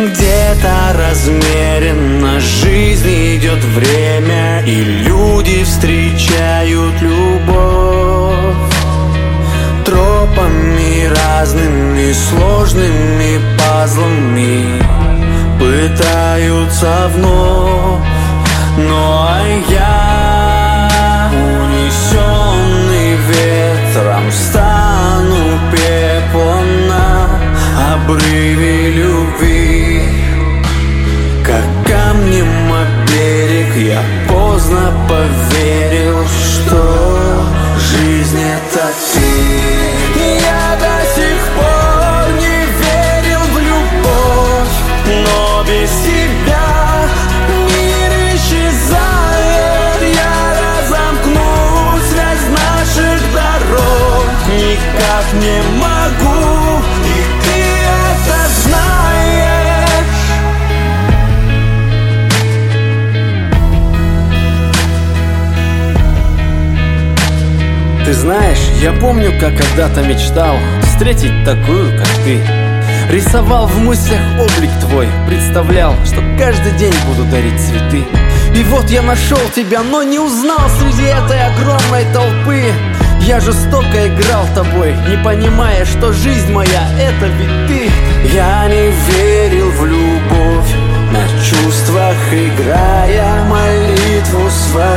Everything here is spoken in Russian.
Где-то размеренно жизнь идет время, и люди встречают любовь тропами разными, сложными пазлами пытаются вновь. Ну а я, унесенный ветром, стану пеплом на обрыве любви. Как камнем о берег я поздно поверил, что жизнь это ты. Я до сих пор не верил в любовь, но без тебя мир исчезает. Я разомкну связь наших дорог, никак не могу, и ты это знаешь. Ты знаешь, я помню, как когда-то мечтал встретить такую, как ты. Рисовал в мыслях облик твой, представлял, что каждый день буду дарить цветы. И вот я нашел тебя, но не узнал среди этой огромной толпы. Я жестоко играл тобой, не понимая, что жизнь моя — это ведь ты. Я не верил в любовь, на чувствах играя молитву свою.